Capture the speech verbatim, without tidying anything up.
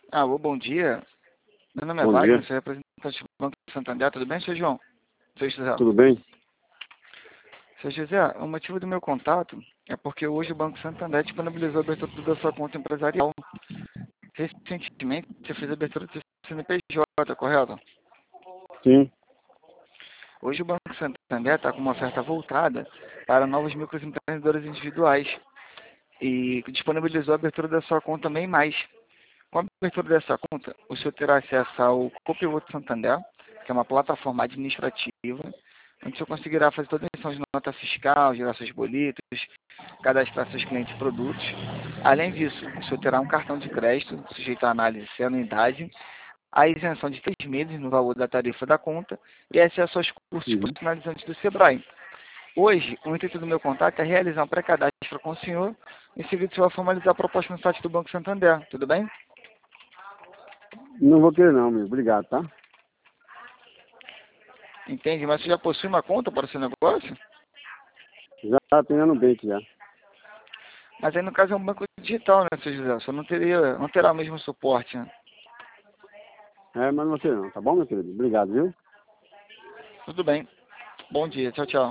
Alô, bom dia. Meu nome é Bom Wagner, dia, sou representante do Banco Santander. Tudo bem, seu João? Seu José? tudo bem? Seu José, o motivo do meu contato é porque hoje o Banco Santander disponibilizou a abertura da sua conta empresarial. Recentemente, você fez a abertura do seu C N P J, correto? Sim. Hoje o Banco Santander está com uma oferta voltada para novos microempreendedores individuais e disponibilizou a abertura da sua conta MEI Mais. Com a abertura dessa conta, o senhor terá acesso ao Copilot Santander, que é uma plataforma administrativa, onde o senhor conseguirá fazer toda a emissão de nota fiscal, gerar seus boletos, cadastrar seus clientes e produtos. Além disso, o senhor terá um cartão de crédito, sujeito à análise sem anuidade, a isenção de três meses no valor da tarifa da conta e acesso aos cursos Uhum. profissionalizantes do Sebrae. Hoje, o intuito do meu contato é realizar um pré-cadastro com o senhor, em seguida o senhor vai formalizar a proposta no site do Banco Santander, tudo bem? Não vou querer não, meu. Obrigado, tá? Entende? Mas você já possui uma conta para o seu negócio? Já tem no Nubank já. Mas aí no caso é um banco digital, né, seu José? Você não teria, não terá o mesmo suporte, né? É, mas não vou querer não, tá bom, meu querido? Obrigado, viu? Tudo bem. Bom dia. Tchau, tchau.